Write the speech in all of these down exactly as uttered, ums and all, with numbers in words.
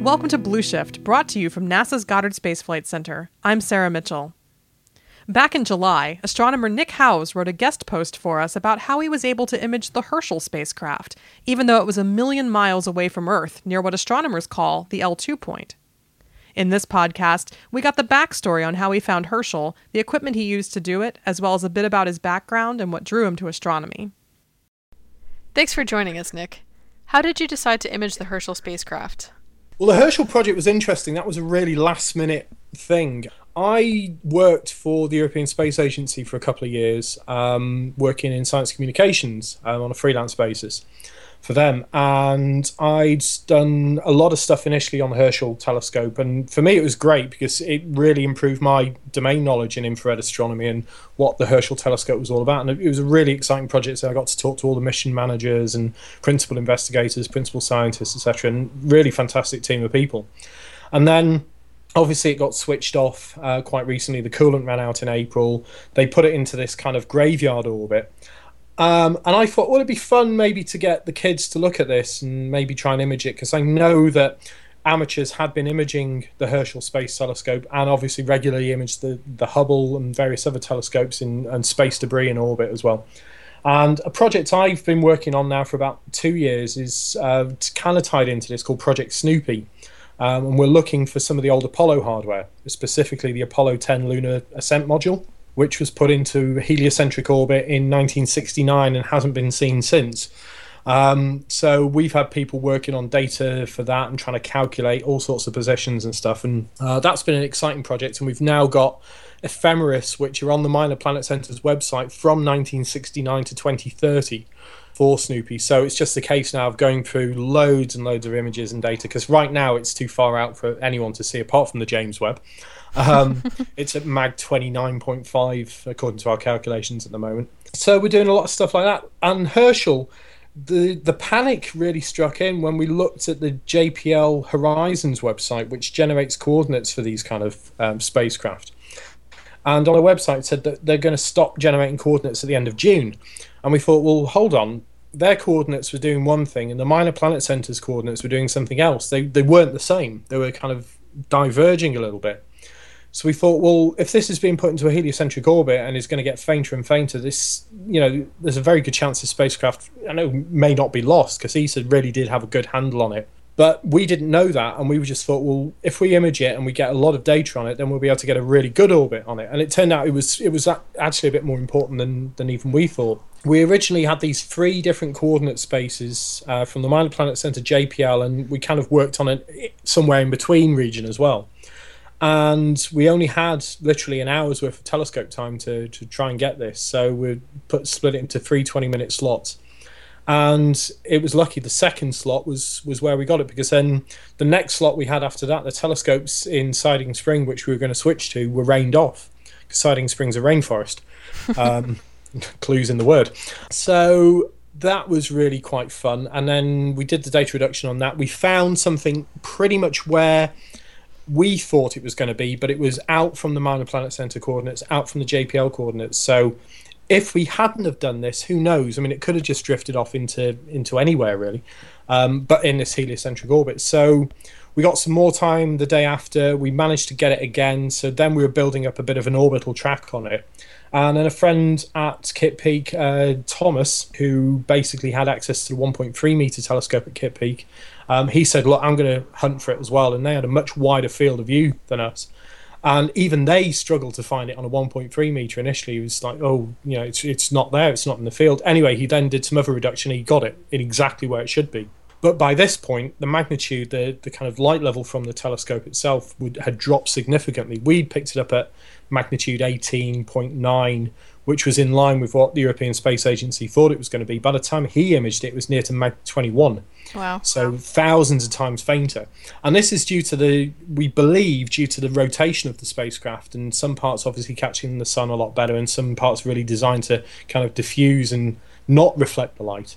Welcome to Blue Shift, brought to you from NASA's Goddard Space Flight Center. I'm Sarah Mitchell. Back in July, astronomer Nick Howes wrote a guest post for us about how he was able to image the Herschel spacecraft, even though it was a million miles away from Earth, near what astronomers call the L two point. In this podcast, we got the backstory on how he found Herschel, the equipment he used to do it, as well as a bit about his background and what drew him to astronomy. Thanks for joining us, Nick. How did you decide to image the Herschel spacecraft? Well, the Herschel project was interesting. That was a really last-minute thing. I worked for the European Space Agency for a couple of years, um, working in science communications um, on a freelance basis for them. And I'd done a lot of stuff initially on the Herschel telescope. And for me, it was great because it really improved my domain knowledge in infrared astronomy and what the Herschel telescope was all about. And it was a really exciting project. So I got to talk to all the mission managers and principal investigators, principal scientists, et cetera, and really fantastic team of people. And then obviously it got switched off uh, quite recently. The coolant ran out in April. They put it into this kind of graveyard orbit. Um, and I thought, well, it'd be fun maybe to get the kids to look at this and maybe try and image it, because I know that amateurs had been imaging the Herschel Space Telescope and obviously regularly imaged the, the Hubble and various other telescopes in, and space debris in orbit as well. And a project I've been working on now for about two years is uh, kind of tied into this, called Project Snoopy. Um, and we're looking for some of the old Apollo hardware, specifically the Apollo ten Lunar Ascent Module, which was put into heliocentric orbit in nineteen sixty-nine and hasn't been seen since. Um, so we've had people working on data for that and trying to calculate all sorts of positions and stuff. And uh, that's been an exciting project. And we've now got ephemeris, which are on the Minor Planet Center's website from nineteen sixty-nine to twenty thirty for Snoopy. So it's just a case now of going through loads and loads of images and data, because right now it's too far out for anyone to see apart from the James Webb. Um, it's at mag twenty-nine point five according to our calculations at the moment. So we're doing a lot of stuff like that. And Herschel, the the panic really struck in when we looked at the J P L Horizons website, which generates coordinates for these kind of um, spacecraft. And on the website it said that they're going to stop generating coordinates at the end of June. And we thought, well, hold on, their coordinates were doing one thing and the Minor Planet Center's coordinates were doing something else. They they weren't the same. They were kind of diverging a little bit. So we thought, well, if this is being put into a heliocentric orbit and is going to get fainter and fainter, this, you know, there's a very good chance the spacecraft, I know, may not be lost, because E S A really did have a good handle on it. But we didn't know that, and we just thought, well, if we image it and we get a lot of data on it, then we'll be able to get a really good orbit on it. And it turned out it was it was actually a bit more important than, than even we thought. We originally had these three different coordinate spaces uh, from the Minor Planet Center J P L, and we kind of worked on it somewhere in between region as well. And we only had literally an hour's worth of telescope time to, to try and get this. So we put split it into three twenty-minute slots. And it was lucky the second slot was, was where we got it, because then the next slot we had after that, the telescopes in Siding Spring, which we were going to switch to, were rained off, because Siding Spring's a rainforest. Um, clues in the word. So that was really quite fun. And then we did the data reduction on that. We found something pretty much where we thought it was going to be, but it was out from the Minor Planet Center coordinates, out from the J P L coordinates. So if we hadn't have done this, who knows? I mean, it could have just drifted off into into anywhere, really, um, but in this heliocentric orbit. So we got some more time the day after. We managed to get it again. So then we were building up a bit of an orbital track on it. And then a friend at Kitt Peak, uh, Thomas, who basically had access to the one point three meter telescope at Kitt Peak, um, he said, look, I'm going to hunt for it as well. And they had a much wider field of view than us. And even they struggled to find it on a one point three meter initially. He was like, oh, you know, it's it's not there. It's not in the field. Anyway, he then did some other reduction. He got it in exactly where it should be. But by this point, the magnitude, the, the kind of light level from the telescope itself would, had dropped significantly. We'd picked it up at magnitude eighteen point nine, which was in line with what the European Space Agency thought it was going to be. By the time he imaged it, it was near to mag twenty-one. Wow. So thousands of times fainter. And this is due to the, we believe, due to the rotation of the spacecraft, and some parts obviously catching the sun a lot better, and some parts really designed to kind of diffuse and not reflect the light.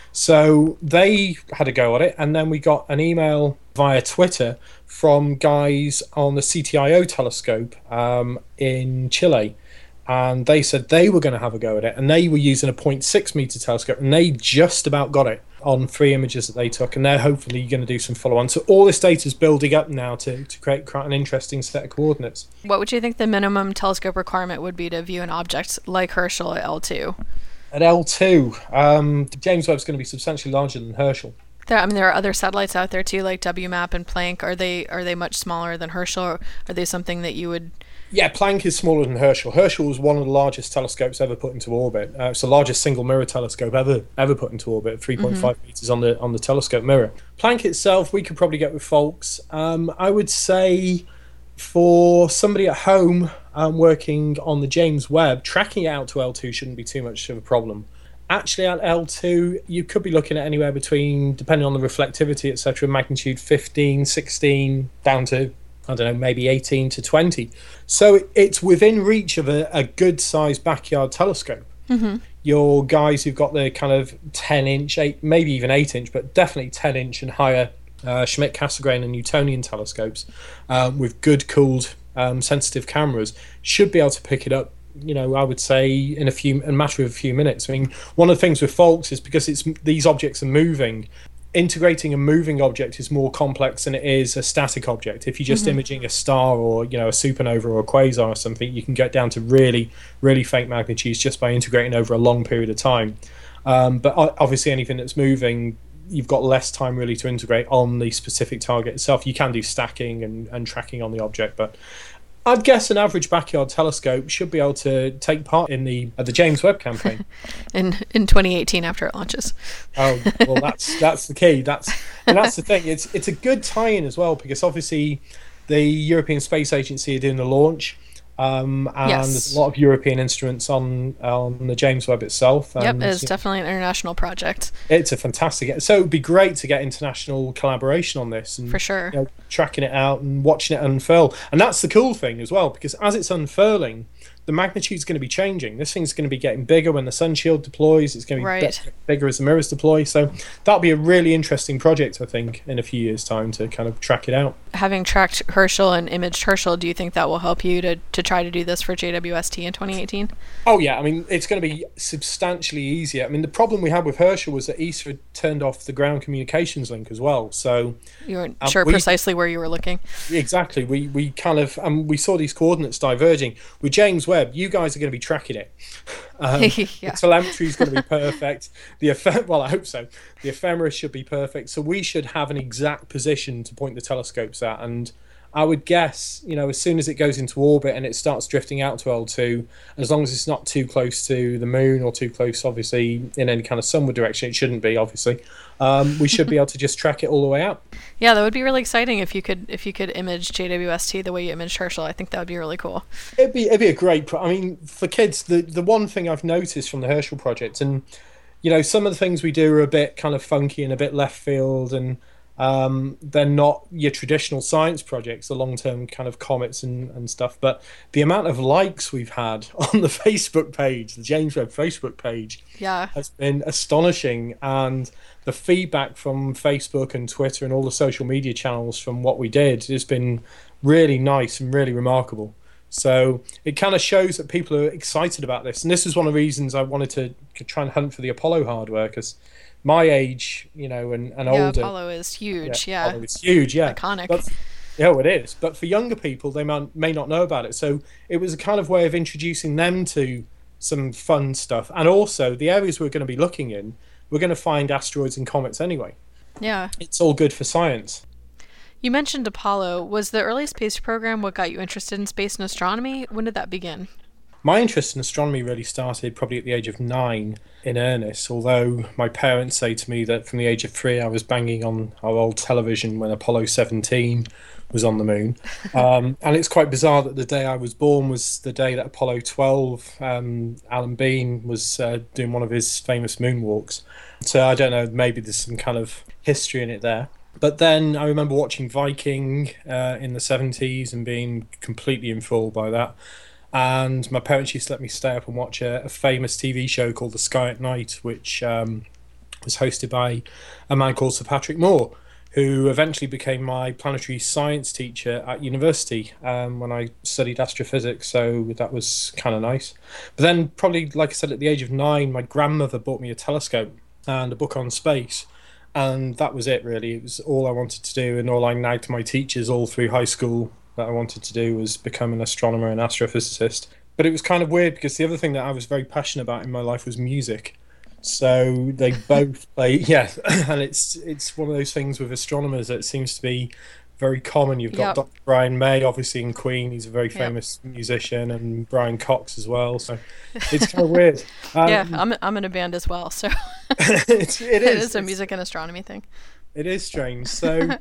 So they had a go at it, and then we got an email via Twitter from guys on the C T I O telescope um, in Chile, and they said they were going to have a go at it, and they were using a zero point six meter telescope, and they just about got it on three images that they took, and they're hopefully going to do some follow-on. So all this data is building up now to, to create quite an interesting set of coordinates. What would you think the minimum telescope requirement would be to view an object like Herschel at L two? At L two, um, James Webb's going to be substantially larger than Herschel. There, I mean, there are other satellites out there too, like W MAP and Planck. Are they are they much smaller than Herschel, or are they something that you would? Yeah, Planck is smaller than Herschel. Herschel was one of the largest telescopes ever put into orbit. Uh, it's the largest single mirror telescope ever ever put into orbit, three point five mm-hmm. meters on the on the telescope mirror. Planck itself, we could probably get with folks. Um, I would say for somebody at home um, working on the James Webb, tracking it out to L two shouldn't be too much of a problem. Actually, at L two, you could be looking at anywhere between, depending on the reflectivity, et cetera, magnitude fifteen, sixteen, down to, I don't know, maybe eighteen to twenty. So it's within reach of a, a good-sized backyard telescope. Mm-hmm. Your guys who've got the kind of ten-inch, eight, maybe even eight-inch, but definitely ten-inch and higher uh, Schmidt-Cassegrain and Newtonian telescopes um, with good, cooled, um, sensitive cameras should be able to pick it up, you know, I would say in a few, in a matter of a few minutes. I mean, one of the things with Folks is because it's these objects are moving, integrating a moving object is more complex than it is a static object. If you're just mm-hmm. imaging a star or, you know, a supernova or a quasar or something, you can get down to really, really faint magnitudes just by integrating over a long period of time. Um, but obviously anything that's moving, you've got less time really to integrate on the specific target itself. You can do stacking and, and tracking on the object, but I'd guess an average backyard telescope should be able to take part in the uh, the James Webb campaign in in twenty eighteen after it launches. Oh well, that's that's the key. That's and that's the thing. It's it's a good tie-in as well, because obviously the European Space Agency are doing the launch, um, and yes. there's a lot of European instruments on on the James Webb itself. Yep, And, it's you know, definitely an international project. It's a fantastic. So it'd be great to get international collaboration on this, and for sure, you know, tracking it out and watching it unfurl. And that's the cool thing as well, because as it's unfurling, the magnitude's going to be changing. This thing's going to be getting bigger when the sun shield deploys. It's going to be right. be- bigger as the mirrors deploy. So that'll be a really interesting project, I think, in a few years' time to kind of track it out. Having tracked Herschel and imaged Herschel, do you think that will help you to, to try to do this for J W S T in twenty eighteen? Oh, yeah. I mean, it's going to be substantially easier. I mean, the problem we had with Herschel was that E S A had turned off the ground communications link as well. So you weren't um, sure we, precisely where you were looking. Exactly. We we kind of um, we saw these coordinates diverging. With James Webb, you guys are going to be tracking it. Um, yeah. The telemetry is going to be perfect. The ephem- well, I hope so. The ephemeris should be perfect. So we should have an exact position to point the telescopes at. And I would guess, you know, as soon as it goes into orbit and it starts drifting out to L two, as long as it's not too close to the moon or too close, obviously, in any kind of sunward direction, it shouldn't be, obviously, um, we should be able to just track it all the way out. Yeah, that would be really exciting if you could if you could image J W S T the way you imaged Herschel. I think that would be really cool. It'd be it'd be a great. Pro- I mean, for kids, the the one thing I've noticed from the Herschel project, and you know, some of the things we do are a bit kind of funky and a bit left field, and um, they're not your traditional science projects, the long term kind of comets and, and stuff. But the amount of likes we've had on the Facebook page, the James Webb Facebook page, yeah, has been astonishing, and the feedback from Facebook and Twitter and all the social media channels from what we did has been really nice and really remarkable. So it kind of shows that people are excited about this. And this is one of the reasons I wanted to try and hunt for the Apollo hardware, because my age, you know, and, and yeah, older. Apollo is huge, yeah. yeah. Apollo is huge, yeah. Iconic. But, yeah, it is. But for younger people, they may, may not know about it. So it was a kind of way of introducing them to some fun stuff. And also, the areas we're going to be looking in, we're going to find asteroids and comets anyway. Yeah. It's all good for science. You mentioned Apollo. Was the early space program what got you interested in space and astronomy? When did that begin? My interest in astronomy really started probably at the age of nine in earnest, although my parents say to me that from the age of three I was banging on our old television when Apollo seventeen was on the moon. Um, and it's quite bizarre that the day I was born was the day that Apollo twelve, um, Alan Bean was uh, doing one of his famous moonwalks. So I don't know, maybe there's some kind of history in it there. But then I remember watching Viking uh, in the seventies and being completely enthralled by that. And my parents used to let me stay up and watch a, a famous T V show called The Sky at Night, which um, was hosted by a man called Sir Patrick Moore, who eventually became my planetary science teacher at university um, when I studied astrophysics, so that was kind of nice. But then probably, like I said, at the age of nine, my grandmother bought me a telescope and a book on space, and that was it really. It was all I wanted to do, and all I nagged my teachers all through high school that I wanted to do was become an astronomer and astrophysicist. But it was kind of weird because the other thing that I was very passionate about in my life was music. So they both play, yeah, and it's it's one of those things with astronomers that seems to be very common. You've got Yep. Doctor Brian May, obviously in Queen. He's a very Yep. famous musician, and Brian Cox as well. So it's kind of weird. Um, yeah, I'm I'm in a band as well, so it's, it it is. is a It's- music and astronomy thing. It is strange. So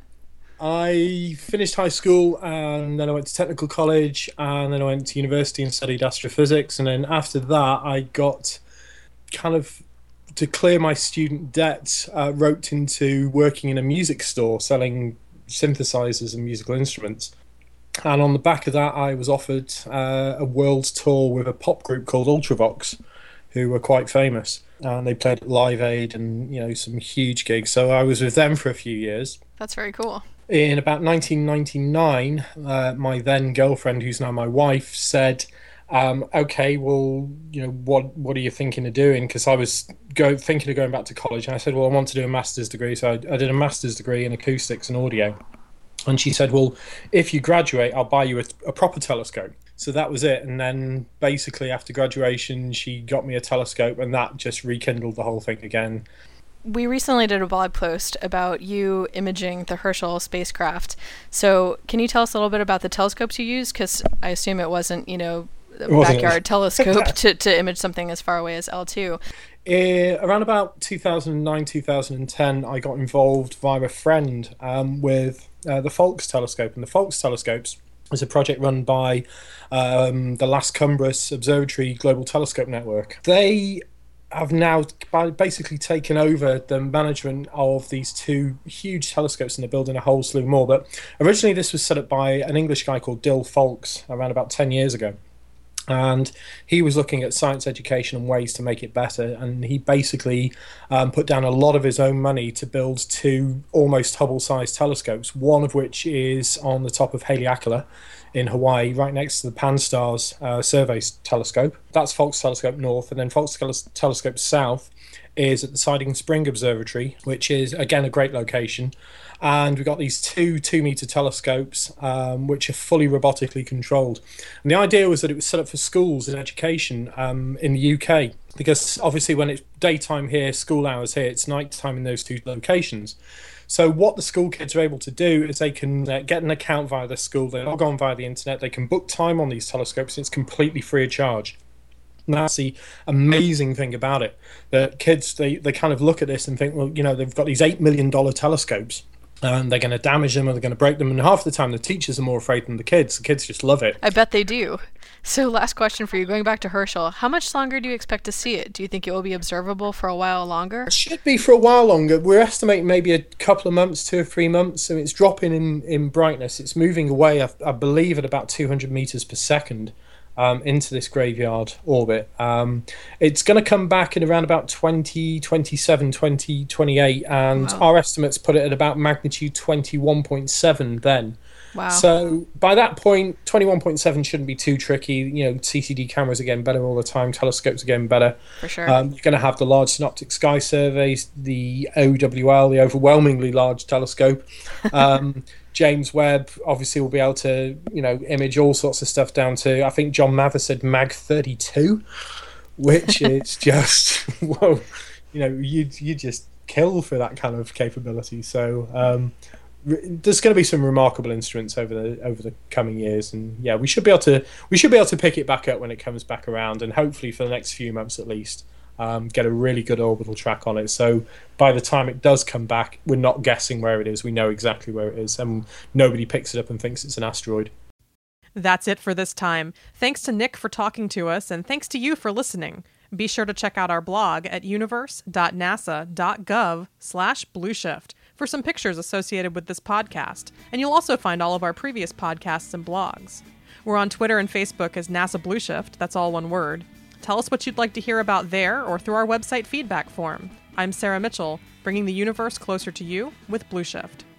I finished high school, and then I went to technical college, and then I went to university and studied astrophysics. And then after that, I got kind of, to clear my student debt, uh, roped into working in a music store selling synthesizers and musical instruments. And on the back of that, I was offered uh, a world tour with a pop group called Ultravox, who were quite famous. And they played at Live Aid and, you know, some huge gigs. So I was with them for a few years. That's very cool. In about nineteen ninety-nine, uh, my then girlfriend, who's now my wife, said, um, okay, well, you know, what what are you thinking of doing? Because I was go, thinking of going back to college. And I said, well, I want to do a master's degree. So I, I did a master's degree in acoustics and audio. And she said, well, if you graduate, I'll buy you a, a proper telescope. So that was it. And then basically after graduation, she got me a telescope, and that just rekindled the whole thing again. We recently did a blog post about you imaging the Herschel spacecraft. So can you tell us a little bit about the telescopes you used? Because I assume it wasn't, you know, a wasn't. backyard telescope to, to image something as far away as L two. Uh, around about two thousand nine, two thousand ten, I got involved via a friend um, with uh, the Folks telescope. And the Folks telescopes is a project run by um, the Las Cumbres Observatory Global Telescope Network. They have now basically taken over the management of these two huge telescopes, and they're building a whole slew more. But originally this was set up by an English guy called Dill Folks around about ten years ago. And he was looking at science education and ways to make it better. And he basically um, put down a lot of his own money to build two almost Hubble-sized telescopes, one of which is on the top of Haleakala in Hawaii, right next to the Pan-STARRS uh, Survey Telescope. That's Folks Telescope North. And then Folks Telescope South is at the Siding Spring Observatory, which is, again, a great location. And we've got these two two-meter telescopes, um, which are fully robotically controlled. And the idea was that it was set up for schools and education um, in the U K, because obviously when it's daytime here, school hours here, it's nighttime in those two locations. So what the school kids are able to do is they can uh, get an account via the school, they log on via the internet, they can book time on these telescopes, and it's completely free of charge. And that's the amazing thing about it. The kids, they, they kind of look at this and think, well, you know, they've got these eight million dollars telescopes, and they're going to damage them or they're going to break them. And half the time, the teachers are more afraid than the kids. The kids just love it. I bet they do. So last question for you, going back to Herschel, how much longer do you expect to see it? Do you think it will be observable for a while longer? It should be for a while longer. We're estimating maybe a couple of months, two or three months. So it's dropping in, in brightness. It's moving away, I, I believe, at about two hundred meters per second. Um, into this graveyard orbit. Um, it's going to come back in around about twenty twenty-seven, twenty twenty-eight, and Wow. our estimates put it at about magnitude twenty-one point seven then. Wow. So by that point, twenty-one point seven shouldn't be too tricky. You know, C C D cameras are getting better all the time, telescopes are getting better. For sure. Um, you're going to have the Large Synoptic Sky Surveys, the O W L, the overwhelmingly large telescope. Um, James Webb obviously will be able to, you know, image all sorts of stuff down to, I think John Mather said mag thirty-two, which is just, whoa, you know, you you just kill for that kind of capability. So um, re- there's going to be some remarkable instruments over the over the coming years, and yeah, we should be able to we should be able to pick it back up when it comes back around, and hopefully for the next few months at least. Um, get a really good orbital track on it, so by the time it does come back, we're not guessing where it is. We know exactly where it is, and nobody picks it up and thinks it's an asteroid. That's it for this time. Thanks to Nick for talking to us, and thanks to you for listening. Be sure to check out our blog at universe.nasa.gov slash blueshift for some pictures associated with this podcast, and you'll also find all of our previous podcasts and blogs. We're on Twitter and Facebook as NASA Blueshift, that's all one word. Tell us what you'd like to hear about there or through our website feedback form. I'm Sarah Mitchell, bringing the universe closer to you with Blue Shift.